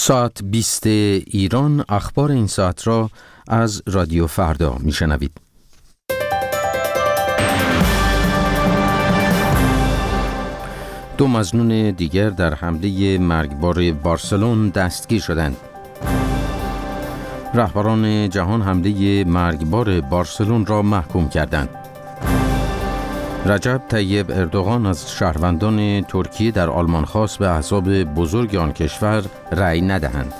ساعت 20 ایران، اخبار این ساعت را از رادیو فردا میشنوید. دو مظنون دیگر در حمله مرگبار بارسلون دستگیر شدند. رهبران جهان حمله مرگبار بارسلون را محکوم کردند. رجب طیب اردوغان از شهروندان ترکیه در آلمان خواست به احزاب بزرگ آن کشور رأی ندهند.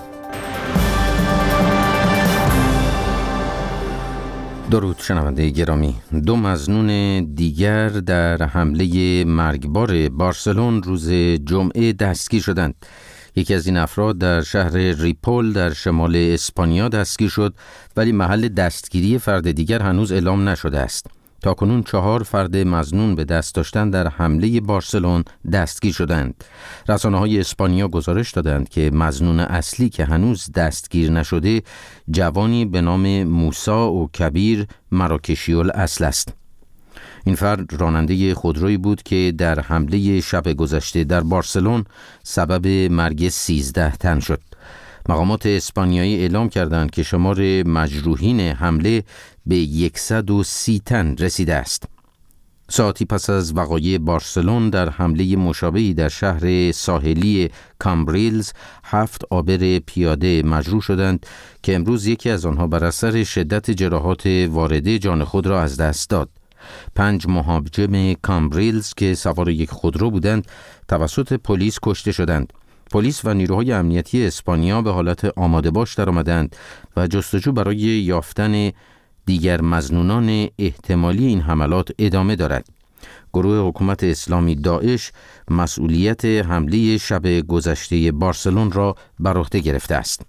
درود شنونده گرامی، دو مظنون دیگر در حمله مرگبار بارسلون روز جمعه دستگیر شدند. یکی از این افراد در شهر ریپول در شمال اسپانیا دستگیر شد، ولی محل دستگیری فرد دیگر هنوز اعلام نشده است. تاکنون 4 فرد مظنون به دست داشتن در حمله بارسلون دستگیر شدند. رسانه‌های اسپانیا گزارش دادند که مظنون اصلی که هنوز دستگیر نشده جوانی به نام موسا و کبیر مراکشی الاصل است. این فرد راننده خودرویی بود که در حمله شب گذشته در بارسلون سبب مرگ 13 تن شد. مقامات اسپانیایی اعلام کردند که شمار مجروحین حمله به 130 تن رسیده است. ساعتی پس از وقایع بارسلون در حمله مشابهی در شهر ساحلی کامبریلز 7 عابر پیاده مجروح شدند که امروز یکی از آنها بر اثر شدت جراحات وارده جان خود را از دست داد. 5 مهاجم کامبریلز که سوار یک خودرو بودند توسط پلیس کشته شدند. پلیس و نیروهای امنیتی اسپانیا به حالت آماده باش درآمدند و جستجو برای یافتن دیگر مظنونان احتمالی این حملات ادامه دارد. گروه حکومت اسلامی داعش مسئولیت حمله شب گذشته بارسلون را بر عهده گرفته است.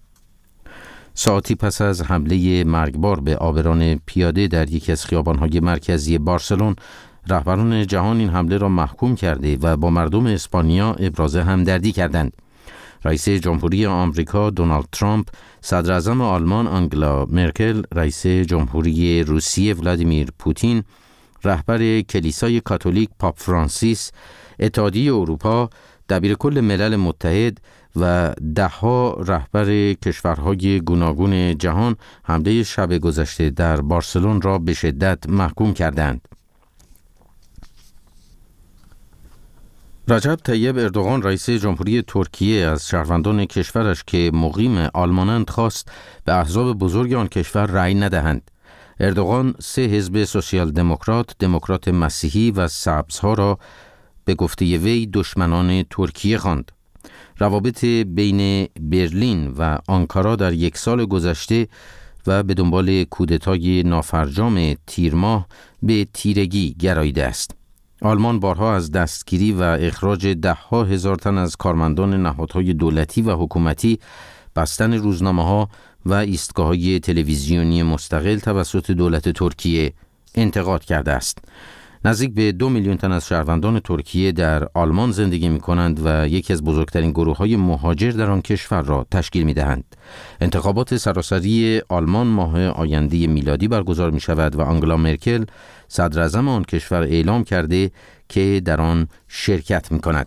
ساعتی پس از حمله مرگبار به عابران پیاده در یکی از خیابان‌های مرکزی بارسلون، رهبران جهان این حمله را محکوم کرده و با مردم اسپانیا ابراز همدردی کردند. رئیس جمهوری آمریکا دونالد ترامپ، صدر اعظم آلمان آنگلا مرکل، رئیس جمهوری روسیه ولادیمیر پوتین، رهبر کلیسای کاتولیک پاپ فرانسیس، اتحادیه اروپا، دبیرکل ملل متحد و ده‌ها رهبر کشورهای گوناگون جهان حمله شب گذشته در بارسلون را به شدت محکوم کردند. رجب طیب اردوغان رئیس جمهوری ترکیه از شهروندان کشورش که مقیم آلمانند خواست به احزاب بزرگ آن کشور رأی ندهند. اردوغان 3 حزب سوسیال دموکرات، دموکرات مسیحی و سبزها را به گفته وی دشمنان ترکیه خواند. روابط بین برلین و آنکارا در 1 سال گذشته و به دنبال کودتای نافرجام تیر ماه به تیرگی گراییده است. آلمان بارها از دستگیری و اخراج 10,000 تن از کارمندان نهادهای دولتی و حکومتی، بستن روزنامه‌ها و ایستگاه‌های تلویزیونی مستقل توسط دولت ترکیه انتقاد کرده است. نزدیک به 2 میلیون تن از شهروندان ترکیه در آلمان زندگی می‌کنند و یکی از بزرگترین گروه‌های مهاجر در آن کشور را تشکیل می‌دهند. انتخابات سراسری آلمان ماه آینده میلادی برگزار می‌شود و آنگلا مرکل، صدر اعظم آن کشور، اعلام کرده که در آن شرکت می‌کند.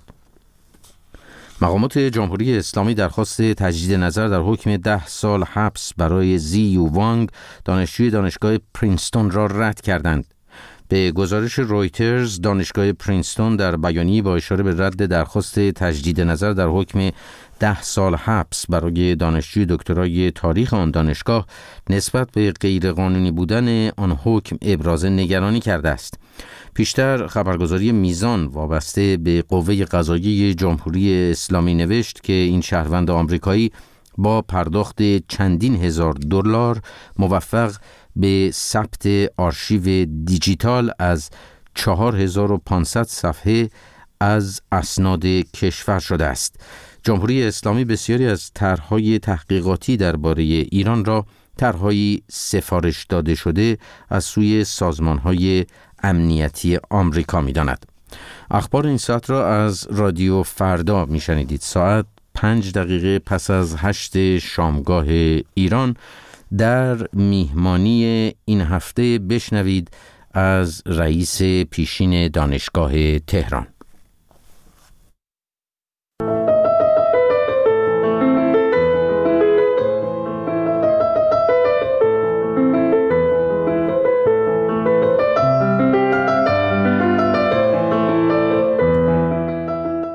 مقامات جمهوری اسلامی درخواست تجدید نظر در حکم 10 سال حبس برای زیو وانگ، دانشجوی دانشگاه پرینستون، را رد کردند. به گزارش رویترز، دانشگاه پرینستون در بیانیه‌ای با اشاره به رد درخواست تجدید نظر در حکم 10 سال حبس برای دانشجوی دکترای تاریخ آن دانشگاه نسبت به غیرقانونی بودن آن حکم ابراز نگرانی کرده است. پیشتر خبرگزاری میزان وابسته به قوه قضاییه جمهوری اسلامی نوشت که این شهروند آمریکایی با پرداخت چندین هزار دلار موفق به ثبت آرشیو دیجیتال از 4500 صفحه از اسناد کشور شده است. جمهوری اسلامی بسیاری از طرح‌های تحقیقاتی درباره ایران را طرح‌های سفارش داده شده از سوی سازمان‌های امنیتی آمریکا می‌داند. اخبار این ساعت را از رادیو فردا می‌شنیدید. ساعت 5 دقیقه پس از 8 شامگاه ایران. در میهمانی این هفته بشنوید از رئیس پیشین دانشگاه تهران.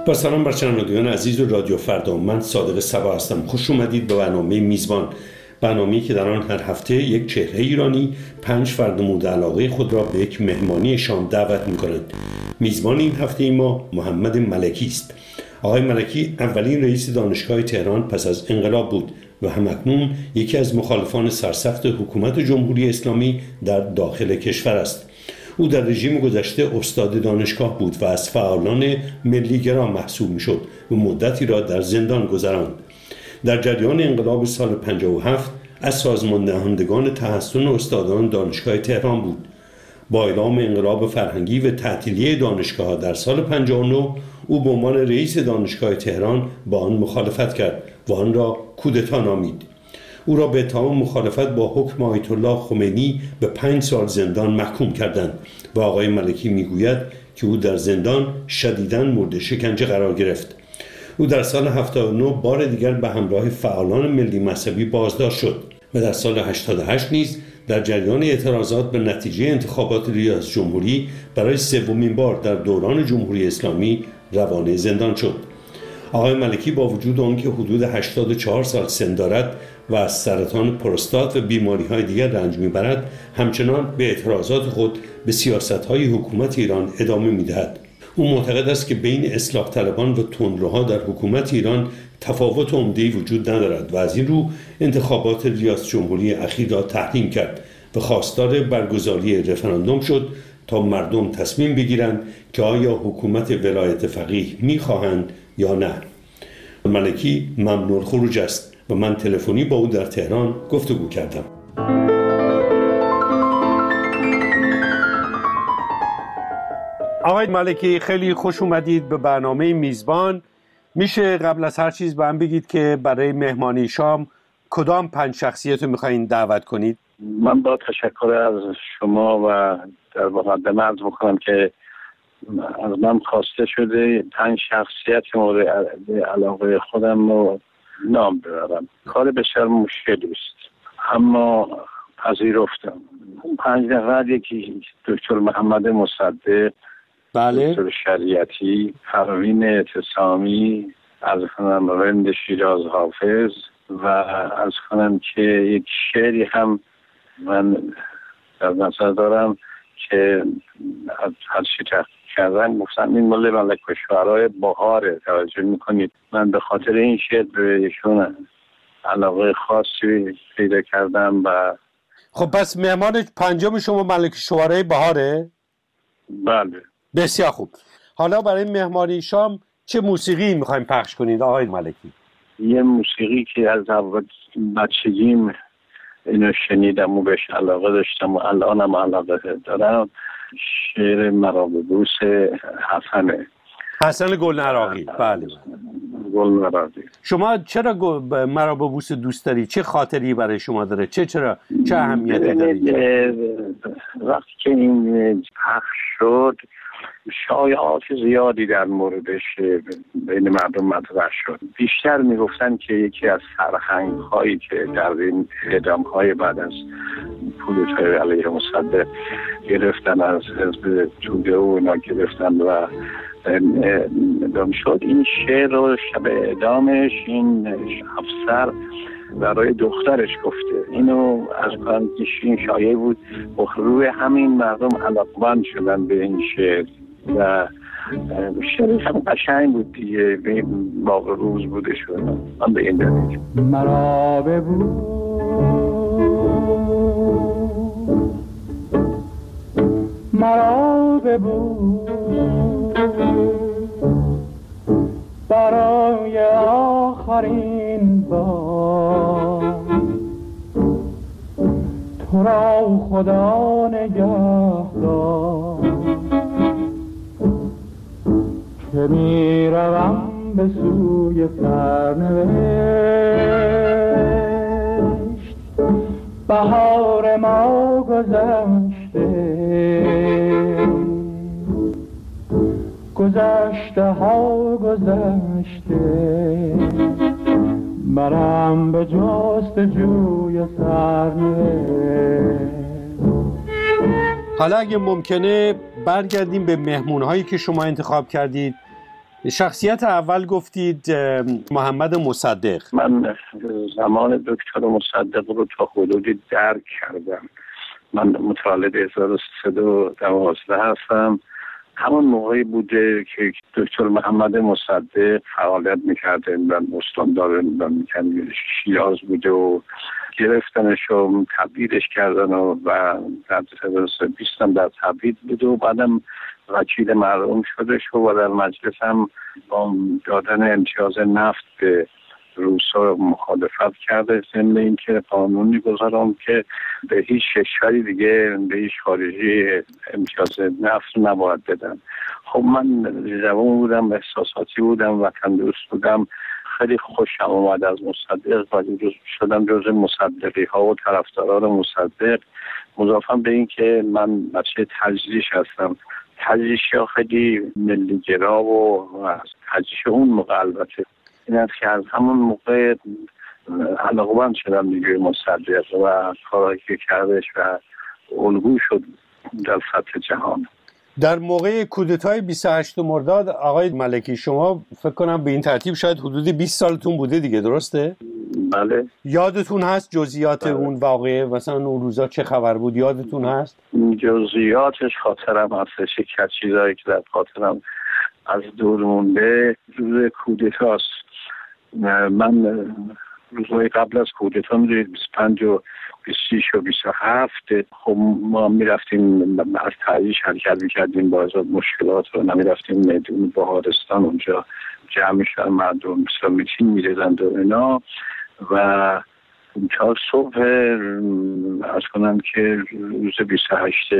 با سلام بر شنوندگان عزیز و رادیو فردا، من صادق صبا هستم. خوش اومدید به برنامه میزبان، برنامه‌ای که در آن هر هفته یک چهره ایرانی 5 فرد مورد علاقه خود را به یک مهمانی شام دعوت می‌کنند. میزبان این هفته ما محمد ملکی است. آقای ملکی اولین رئیس دانشگاه تهران پس از انقلاب بود و همکنون یکی از مخالفان سرسخت حکومت جمهوری اسلامی در داخل کشور است. او در رژیم گذشته استاد دانشگاه بود و از فعالان ملی‌گرا محسوب می‌شد و مدتی را در زندان گذراند. در جریان انقلاب سال 57 از سازمان دهندگان تحسن استادان دانشگاه تهران بود. با اعلام انقلاب فرهنگی و تعطیلی دانشگاه در سال 59 او به عنوان رئیس دانشگاه تهران با آن مخالفت کرد و آن را کودتا نامید. او را به اتهام مخالفت با حکم آیت الله خمینی به 5 سال زندان محکوم کردند و آقای ملکی میگوید که او در زندان شدیداً مورد شکنجه قرار گرفت. او در سال 79 بار دیگر به همراه فعالان ملی مذهبی بازداشت شد و در سال 88 نیز در جریان اعتراضات به نتیجه انتخابات ریاست جمهوری برای سومین بار در دوران جمهوری اسلامی روانه زندان شد. آقای ملکی با وجود آنکه حدود 84 سال سن دارد و از سرطان پروستات و بیماری‌های دیگر رنج می‌برد، همچنان به اعتراضات خود به سیاست‌های حکومت ایران ادامه می‌دهد. او معتقد است که بین اصلاح طلبان و تندروها در حکومت ایران تفاوت عمده‌ای وجود ندارد و از این رو انتخابات ریاست جمهوری اخیر را تحریم کرد و خواستار برگزاری رفراندوم شد تا مردم تصمیم بگیرند که آیا حکومت ولایت فقیه می‌خواهند یا نه. ملکی ممنوع الخروج است و من تلفنی با او در تهران گفتگو کردم. آقای ملکی خیلی خوش اومدید به برنامه میزبان. میشه قبل از هر چیز به من بگید که برای مهمانی شام کدام 5 شخصیت رو میخواین دعوت کنید؟ من با تشکر از شما و در مقدمه عرض میکنم که از من خواسته شده 5 شخصیت مورد علاقه خودم رو نام ببرم. کار بسیار مشکلی است اما پذیرفتم. 5 نفر، یکی دکتر محمد مصدق، بله، دکتر شریعتی، پروین اعتصامی، از کنم رند شیراز حافظ و از کنم که یک شعری هم من در نظر دارم که از هر چی تحقیق کردن گفتن این مال ملک و شعرهای بهاره. توجه میکنید من به خاطر این شعر به ایشون علاقه خاصی پیدا کردم. و خب پس مهمان 5م شما ملک شعرهای بهاره؟ بله. بسیار خوب. حالا برای مهمانی شام چه موسیقی میخوایم پخش کنید آقای ملکی؟ یه موسیقی که از بچگیم اینو شنیدم و بهش علاقه داشتم و الانم علاقه دارم. شعر مراببوس حسن گلنراقی. بله. گلنراقی. شما چرا مراببوس دوست داری؟ چه خاطری برای شما داره؟ چه اهمیتی داره؟ وقتی که این پخش شد شایعات زیادی در موردش بین مردم مطرح شد. بیشتر میگفتن که یکی از فرهنگ‌هایی که در این اعدام‌های بعد از کودتای علیه مصدق گرفتن از حزب توده و اینا گرفتن و اعدام شد. این شعر رو شب اعدامش این افسر برای دخترش گفته. اینو از کنم که این شایعه بود و روی همین مردم علاقمند شدن به این شعر و شعر هم قشنگ بود دیگه، به باقی روز بوده شد. من به این دلیل مرا ببو مرا ببو برای آخرین بار تو را خدا نگهدار که می روم به سوی سرنوشت. بهار ما گذشته ها گذشته مرم به جستجوی سرنوشت. حالا اگه ممکنه برگردیم به مهمونهایی که شما انتخاب کردید شخصیت اول گفتید محمد مصدق. من زمان دکتر مصدق رو تا حدودی درک کردم. من متولد 1312 هستم. همون موقعی بوده که دکتر محمد مصدق فعالیت میکرده و استاندار شیراز بوده و گرفتنش و تبعیدش کردن و در 2020 هم در تبعید بوده و بعدم وکیل مرحوم شده و در مجلس هم با دادن امتیاز نفت به روسا مخالفت کرده، ضمن اینکه قانونی گذارم که به هیچ کشوری دیگه به هیچ خارجی امتیاز نفت نباید بدن. خب من جوان بودم، احساساتی بودم، وطن دوست بودم، خیلی خوشم اومد از مصدق و شدم جز مصدقی ها و طرفداران مصدق. مضافاً به این که من بچه تجریش هستم. تجریشی ها خیلی ملی‌گرا و تجریش اون موقع البته این است که از همون موقع علاقه‌مند شدم دیگه مصدق و کارهایی که کردش و الگو شد در سطح جهان. در موقع کودتای 28 مرداد آقای ملکی شما فکر کنم به این ترتیب شاید حدود 20 سالتون بوده دیگه، درسته؟ بله. یادتون هست جزئیات اون واقعه؟ مثلا اون روزا چه خبر بود یادتون هست؟ جزئیاتش خاطرم هستش، یک از چیزایی که در خاطرم از دور مونده روز کودتاست. من روزهای قبل از کودتا میدونید 25 و 26 و 27 خب ما میرفتیم از تحریش حرکت میکردیم با ازاد مشکلات رو نمیرفتیم میدون بهارستان، اونجا جمع میشن مردم مثلا میتین میریزند و اینا و تا صبح از کنم که روز 28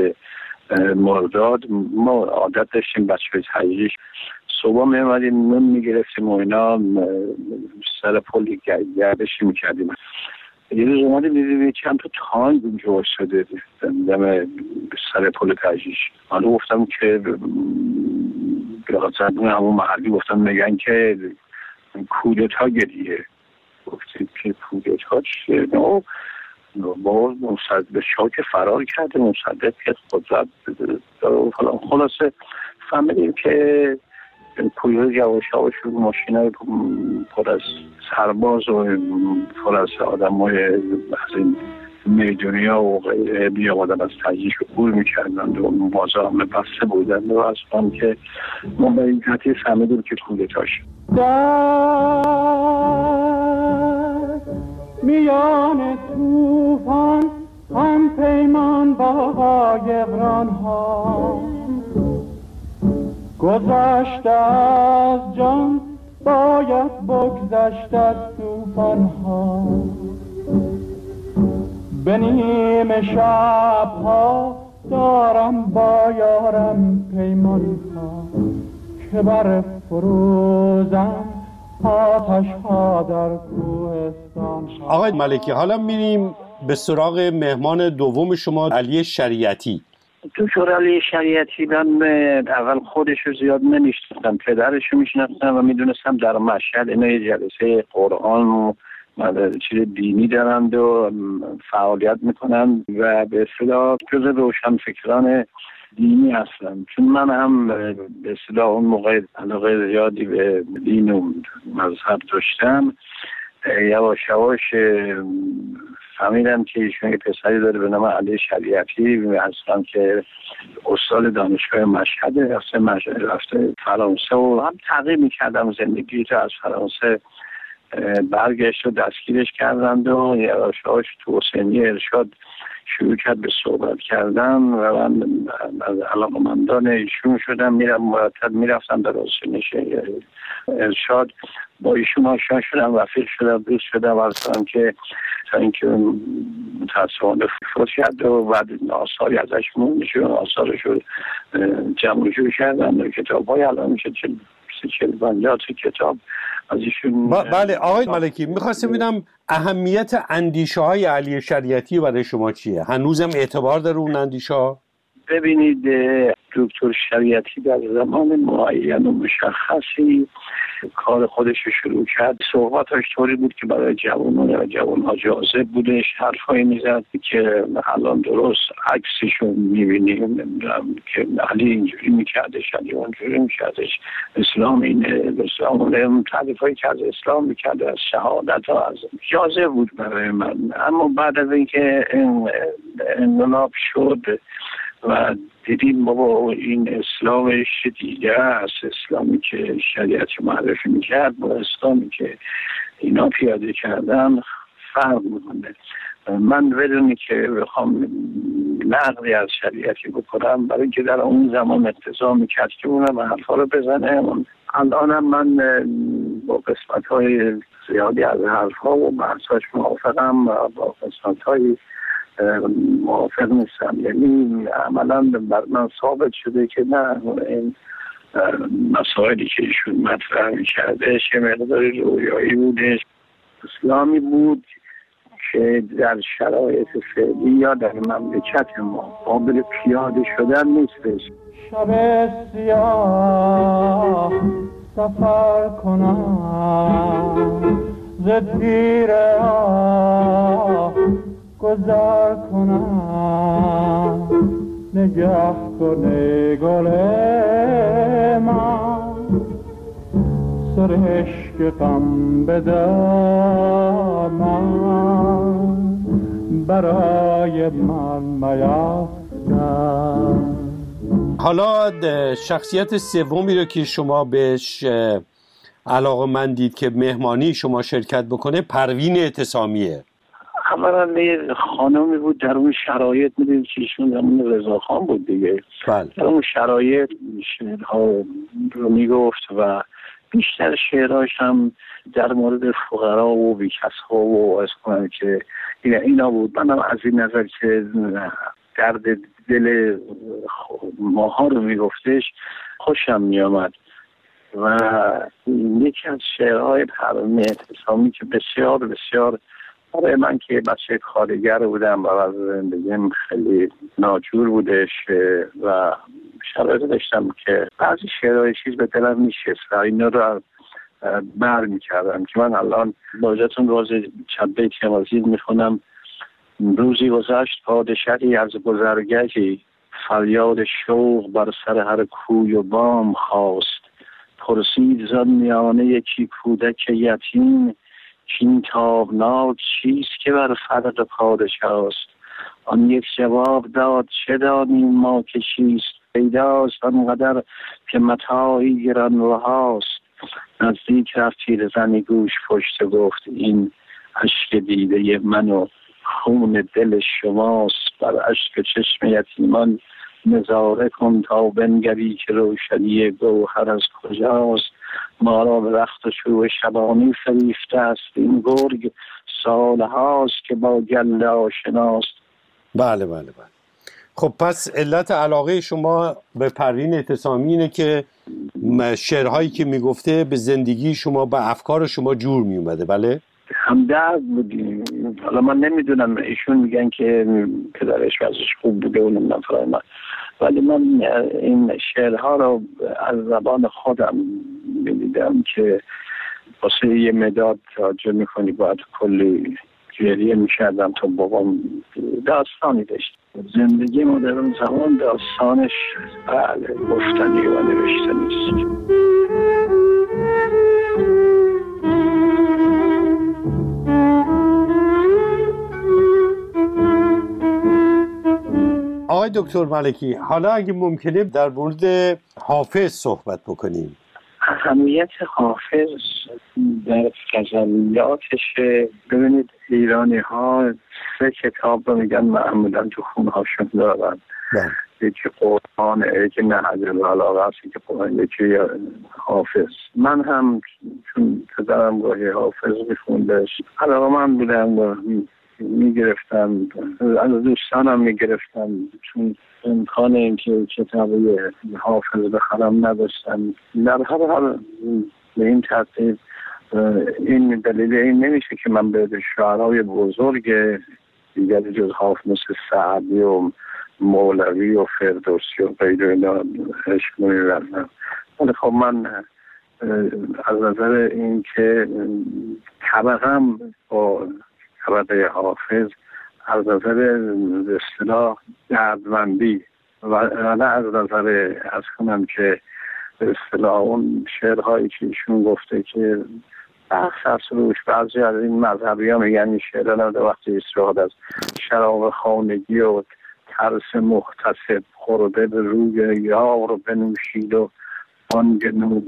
مرداد ما عادت داشتیم بچه تحریش صبح میمدیم نون میگرفتیم و اینا سر پل گردشی میکردیم. یه روز اومدیم دیدیم چند تا تانک اونجا وایساده دم سر پل تجریش. من گفتم که زدون همون محلی گفتم میگن که کودتا گریه. گفتیم که کودتا چیه؟ با مصدق شاک فرار کرده، مصدق که خود زد خلاصه فهمیدیم که پویه یواش یواش رو ماشینای پر از سرباز و پر از آدمای از این میدونی ها و غیره می آمدن از تجریش عبور میکردند و بازار همه بسته بودند و از هم که ما به این حتی فهمیدیم که کودتا شد. میان توفان هم پیمان با قایقران ها گذشته از جان باید بگذشت از توفان ها به نیمه شب ها دارم با یارم پیمان ها که بر فروزم آتش ها در کوهستان ها. آقای ملکی حالا میریم به سراغ مهمان دوم شما، علی شریعتی. دکتر علی شریعتی من اول خودش رو زیاد نمیشناختم، پدرش رو میشناختم و میدونستم در مشهد اینا یه جلسه قرآن و چیز دینی دارند و فعالیت میکنن و به اصطلاح جز روشنفکران دینی هستم، چون من هم به اصطلاح اون موقع علاقه زیادی به دین و مذهب داشتم. یواش یواش فهمیدم که ایشون پسری داره به نام علی شریعتی هستم که استاد دانشگاه مشهد رفته فرانسه و هم تغییر میکردم زندگی تو از فرانسه برگشت و دستگیرش کردند و یواش یواش تو حسینی ارشاد شروع کرد به صحبت کردن و من از علاقه‌مندان ایشون شدم. مرتب میرفتم در حسینی ارشاد با ایشون آشنا شدم، رفیق شدم، دوست شدم و اصلا که تا اینکه متاسفانه فوت کرد و بعد آثاری ازش مونده شد، آثارش رو جمع جور کردن و کتاب‌های الان میشه 40-50 کتاب از ایشون. بله آقای ملکی میخواستم ببینم اهمیت اندیشه های علی شریعتی برای شما چیه؟ هنوزم اعتبار داره اون اندیشه ها؟ ببینید دکتر شریعتی در زمان معین و مشخصی کار خودش رو شروع کرد. صحبتاش طوری بود که برای جوان‌ها جاذب بودش، حرفایی میزد که الان درست عکسشو میبینیم، نمیدونم که علی اینجوری میکردش، علی اونجوری میکردش، اسلام اینه، اسلام تعریفایی که از اسلام میکرده، از شهادت ها، از جاذب بود برای من. اما بعد از اینکه انقلاب شد و دیدیم بابا این اسلامش دیگه است، اسلامی که شریعت معرفی میکرد با اسلامی که اینا پیاده کردن فرق میکنه. من بدونی که بخوام نقضی از شریعتی بکنم، برای اینکه در اون زمان اقتضا میکرد که اونم حرفا رو بزنه. الانم من با قسمت‌های زیادی از حرفا و بحثاش موافقم و با قسمت‌های موافق نیستم. یعنی عملا بر من ثابت شده که نه، این مسائلی که ایشون مطرح می‌کردش یه مقداری رویایی بودش، اسلامی بود که در شرایط فعلی یا در مملکت ما قابل پیاده شدن نیستش. شب سیاه سفر کنم، ز تیر آه گذر کنم، نگه کنه گل من، سرشک غم بدامن، برای من میافکن. حالا شخصیت سومی رو که شما بهش علاقه‌مندید که مهمانی شما شرکت بکنه، پروین اعتصامیه. اولا یه خانمی بود در اون شرایط، میدونید که ایشون همون رضاخان بود دیگه، در اون شرایط شعرها رو میگفت و بیشتر شعرهاش هم در مورد فقرا و بیکس‌ها و از کنم که اینا بود. منم از این نظر که درد دل ماها رو میگفتش خوشم میامد و یکی از شعرهای پروین اعتصامی که بسیار بسیار برای من که بچه کارگر بودم و از زندگیم خیلی ناجور بودش و شرایط داشتم که بعضی شعرهای چیز به دلم میشست و اینا رو بر میکردم که من الان باجتون روز چند بیتی مزید میخونم. روزی گذشت پادشاهی از گذرگهی، فریاد شوق بر سر هر کوی و بام خواست. پرسید زن میانه یکی کودک یتیم، چین تابناک چیست که بر فرق پادشاه است؟ آن یک جواب داد چه دانیم ما که چیست؟ پیداست آنقدر که متاعی گران رهاست. نزدیک رفت پیرزنی گوش پشت گفت این اشک دیده من و خون دل شماست. بر اشک چشم یتیمان نظاره کن تا بنگری که روشنی گوهر از کجاست. ما را به رخت و شروع شبانی فریفته است، این گرگ سالهاست که با گله آشناست. بله. خب پس علت علاقه شما به پروین اعتصامی اینه که شعرهایی که میگفته به زندگی شما، به افکار شما جور میومده. بله، همدرد بودیم. حالا من نمیدونم، ایشون میگن که پدرش وضعش خوب بوده و نمیدونم فلان، ولی من این شعرها رو از زبان خودم میدیدم که واسه یه مداد توجه میکنی باید کلی گریه میکردم تا بابام داستانی داشت. زندگی ما در اون زمان داستانش بله گفتنی و نوشتنی است. آقای دکتر ملکی، حالا اگه ممکنه در مورد حافظ صحبت بکنیم. اهمیت حافظ در غزلیاتش، ببینید ایرانی ها 3 کتاب رو میگن معمولا تو خونه هاشون دارن. یکی قرآن، یکی نهج البلاغه است، یکی حافظ. من هم چون پدرم گاهی حافظ میخوندش علاقه من بودم و میگرفتم، از دوستانم میگرفتم، چون امکان اینکه کتابی حافظ بخرم نداشتم. در هر حال به این ترتیب این دلیل این نمیشه که من به شعرهای بزرگ دیگری جز حافظ مثل سعدی و مولوی و فردوسی و غیره اینا عشق نمی‌ورزم. ولی خب من از نظر این که طبقم با طبقه حافظ از نظر به اصطلاح دردمندی و نه از نظر از کنم که به اصطلاح اون شعرهایی که ایشون گفته که بحث هست روش. بعضی از این مذهبی ها میگن این شعرها در وقتی استفاده از شراب خانگی و ترس محتسب خورده به روی یار بنوشید و بانگ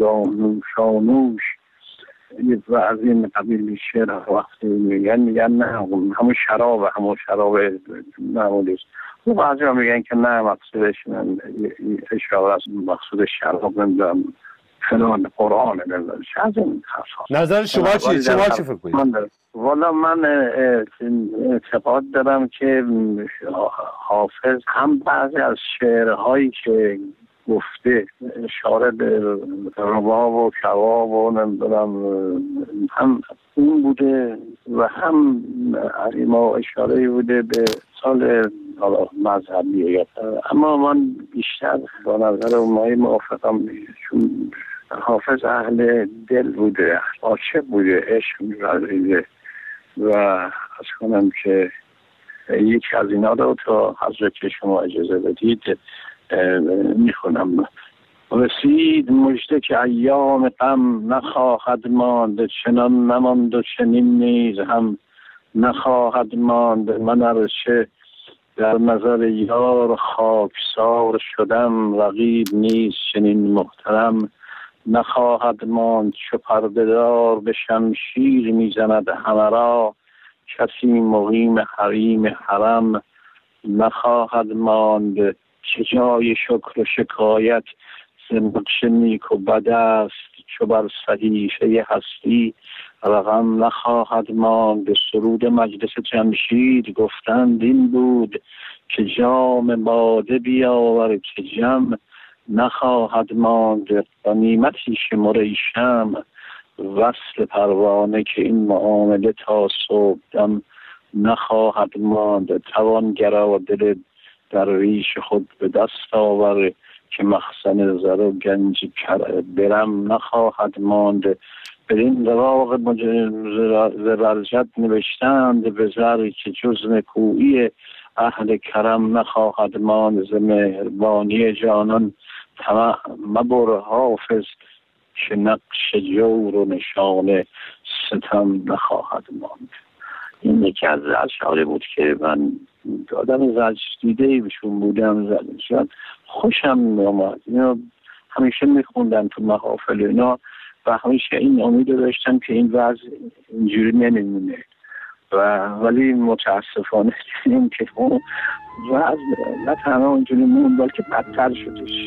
نوشانوش و از این قبیل شعرها وقتی میگن نه همون شراب معمولی است. و بعضی ها میگن که نه مقصودش اشاره از مقصود شراب نمیدونم فلان قرآن نمیدونم از این نظر شما چی؟ شما چی فکر کنید؟ والا من اعتقاد دارم که حافظ هم بعضی از شعرهایی که گفته اشاره به رباب و کباب و نمیدونم هم اون بوده و هم ما اشاره بوده به سال مذهبی. اما من بیشتر با نظر اونایی موافقم چون حافظ اهل دل بوده، عاشق بوده، عشق می‌ورزیده و از کنم که یکی از اینا رو تا حضرت شما اجازه بدید میخونم. رسید مژده که ایام غم نخواهد ماند، چنان نماند و چنین نیز هم نخواهد ماند. من ارچه در نظر یار خاکسار شدم، رقیب نیز چنین محترم نخواهد ماند. چو پرده‌دار به شمشیر میزند همه را، کسی مقیم حریم حرم نخواهد ماند. چه جای شکر و شکایت ز نقش نیک و بد است، چو بر صحیفه هستی رقم نخواهد ماند. سرود مجلس جمشید گفتند این بود، که جام باده بیاور که جم نخواهد ماند. غنیمتی شمر ای شمع وصل پروانه، که این معامله تا صبحدم نخواهد ماند. توانگرا دل درویش خود به دست آور، که مخزن زر و گنج برم نخواهد ماند. بدین رواق زبرجد نوشتند به زر، که جز نکویی اهل کرم نخواهد ماند. ز مهربانی جانان طمع مبر حافظ، که نقش جور و نشان ستم نخواهد ماند. این یکی از اشعاری بود که من آدم زجر دیده بهشون بودم، خوشم می‌آمد. اینا همیشه میخوندن تو محافل اینا و همیشه این امید داشتن که این وضع اینجوری نمیمونه ولی متاسفانه دیدیم که اون وضع نه تنها اینجوری مون بلکه بدتر شدش.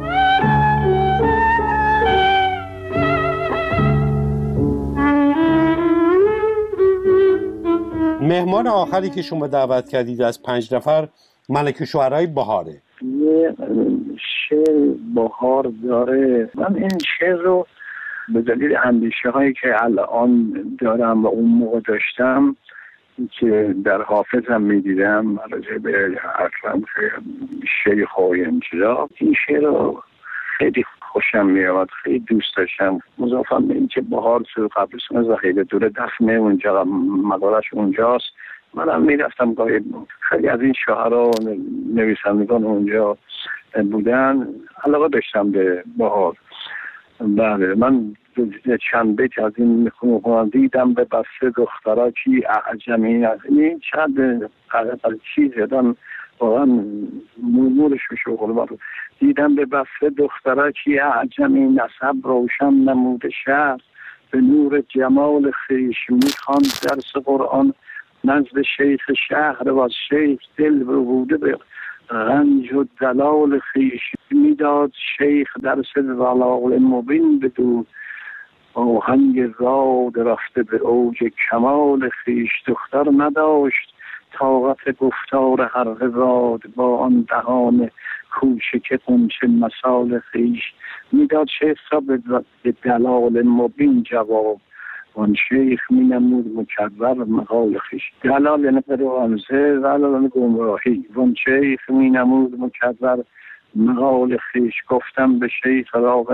مهمان آخری که شما دعوت کردید از 5 نفر ملکه شعرهای بهاره. یه شعر بهار داره. من این شعر رو به دلیل اندیشه هایی که الان دارم و اون موقع داشتم که در حافظم میدیدم راجع به اکرم شیخ و این چیزا، این شعر رو خیلی خوشم میاد، خیلی دوست داشتم. مضافاً به این که بهار تو قبرستان ذخیره دوره دفنه اونجا مقالش اونجاست، منم میرفتم گاهی. خیلی از این شاعرها و نویسندگان اونجا بودن، علاقه داشتم به بهار. بله، من چند بیت از این میخونم. دیدم به بسته دخترها کی اعجمی از این چند چیز یادم واقعا مورمورش میشه. دیدم به بسته دخترها کی اعجمی، نسب روشن نموده شهر، به نور جمال خویش میخواند درس قرآن نزد شیخ شهر، و از شیخ دل بروده به رنج و دلال خویش، میداد شیخ درس ضلال مبین بدو، آهنگ راد رفته به اوج کمال خویش. دختر نداشت طاقت گفتار هر زاد، با آن دهان کوچک غنچه مثال خویش، میداد شیخ را به دلال مبین جواب، آن شیخ می نمود مکرر مقال خویش. دلال یعنی غمزه، دلال یعنی گمراهی. آن شیخ می نمود مکرر مقال خویش، گفتم به شیخ راه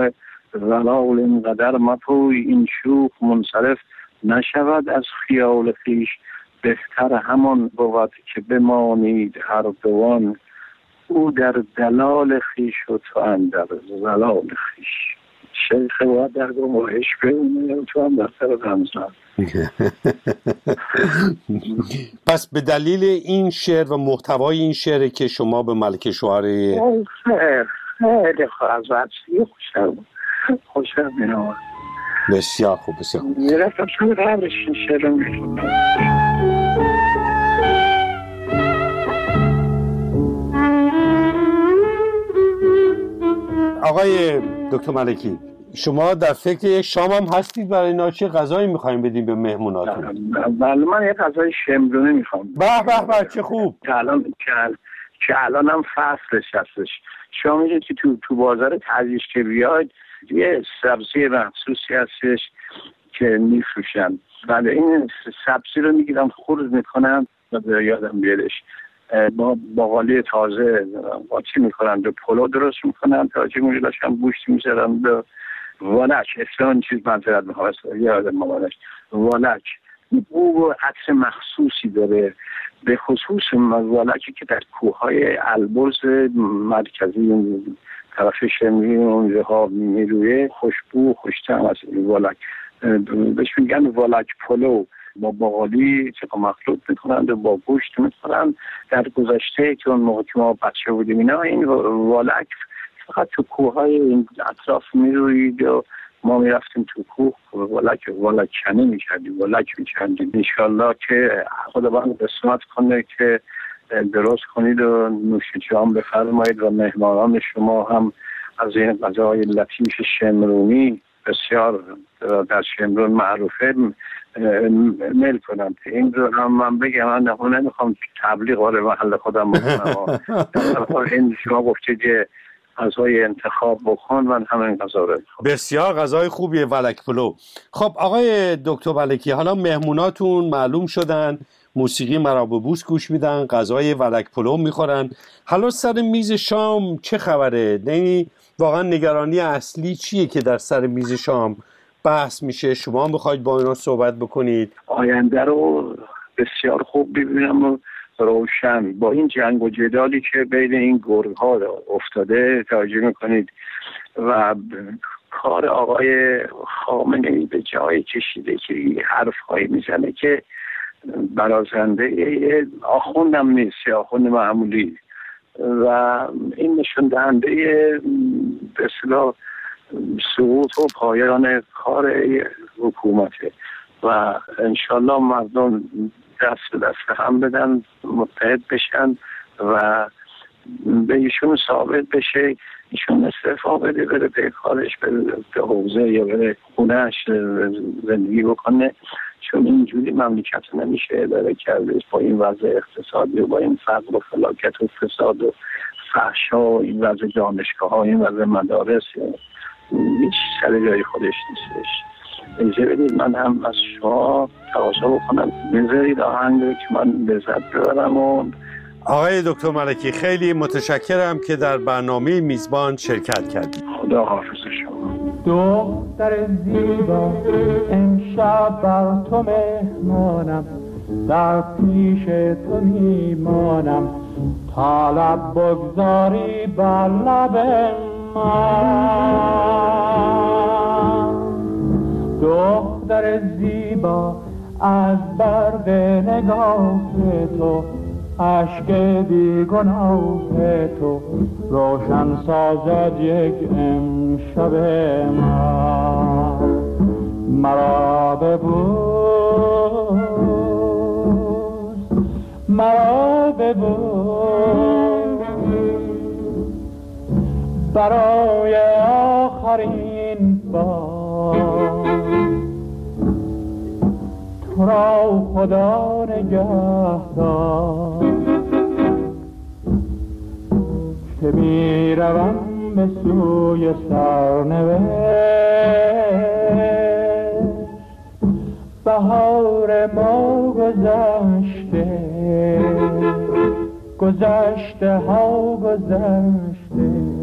زلال اینقدر مپوی این شوخ منصرف نشود از خیال خویش. بهتر همان بود که بمانید هر دوان، او در دلال خویش و تو اندر زلال خویش. شیخ باید در گماهش بمونه و تو هم در سر رمزان. پس به دلیل این شعر و محتوای این شعر که شما به ملکه شعرا خیلی از وضعی خوشم می‌آمد. بسیار خوب، بسیار خوب. میرفتم چون قبلش این شعر رو می‌خوندم. آقای دکتر ملکی، شما در فکر یک شام هم هستید برای اینا؟ چه غذایی می‌خوایم بدیم به مهموناتون؟ بله، من یک غذای شمرونه می‌خوام. به چه خوب. که الان هم فصلش هستش. شما می‌گید که تو بازار تعزیش که بیاید یه سبزی مخصوصی هستش که می‌فروشن. بله، این سبزی رو می‌گیرم خرد می‌کنم و یادم بیادش با باقالی تازه قاطی می‌کنن، به پلو درست می‌کنن، تاجی می‌داشتن گوشت می‌ذارن به والک، اصلا چیز منظرت می‌خوام یادم مامانش والک. او عکس مخصوصی داره، به خصوص والکی که در کوههای البرز مرکزی طرف شمرین اونجاها میرویه، خوشبو و خوش‌طعم از این والک. بهش میگن والک پلو. با باقالی چقدر مخلوط میکنند و با گوشت میکنند. در گذشته که اون موقع که ما بچه بودیم اینا، این والک فقط تو کوههای این اطراف میروید و ما میرفتیم تو کوه والک کنی میکردیم، والک میکردیم. انشالله که خداوند قسمت کنه که درست کنید و نوش جان بفرمایید و مهمانان شما هم از این غذای لطیف شمرونی بسیار در شمرون معروفه میل کنم. این رو هم من بگم، من نمیخوام تبلیغ وارد محل خودم بکنم. این شما گفتید که غذای انتخاب بکن، من همین غذا رو میخوام. بسیار غذای خوبیه ولک پلو. خب آقای دکتر ملکی، حالا مهموناتون معلوم شدن، موسیقی مرابوبوس گوش میدن، غذای ولک پلو میخورن. حالا سر میز شام چه خبره؟ یعنی واقعا نگرانی اصلی چیه که در سر میز شام بحث میشه؟ شما میخواید با اینا صحبت بکنید؟ آینده رو بسیار خوب ببینم و روشن. با این جنگ و جدالی که بین این گرگ ها افتاده توجه میکنید و کار آقای خامنه‌ای به جای کشیده که حرف هایی میزنه که برازنده آخوندم نیست، آخوند معمولی، و این نشون دهنده به اصطلاح سقوط و پایان کار حکومته و انشالله مردم دست به دست هم بدن، متحد بشن و به ایشون ثابت بشه ایشون استعفا بده، بره به کارش، بره به حوزه یا بره خونهش زندگی بکنه، چون اینجوری مملکت نمیشه اداره کرده با این وضع اقتصادی و با این فقر و فلاکت و فساد و فحشا و این وضع دانشگاه ها، این وضع مدارس، هیچ سر جای خودش نیستش. اینجا بدید من هم از شما تقاضا بکنم بذارید آهنگ رو که من لذت ببرم. و آقای دکتر ملکی خیلی متشکرم که در برنامه میزبان شرکت کردید. خدا حافظ شما. دختر زیبا امشب بر تو مهمانم، در پیش تو میمانم تا لب بگذاری بر لب من. دختر زیبا از برق نگاه تو، اشک بیگناه تو روشن سازد یک امشب من. مرا ببوس، مرا ببوس برای آخرین بار. تو را خدا نگهدار که می روم به سوی سرنوشت. بهار ما گذشته، گذشته ها گذشته،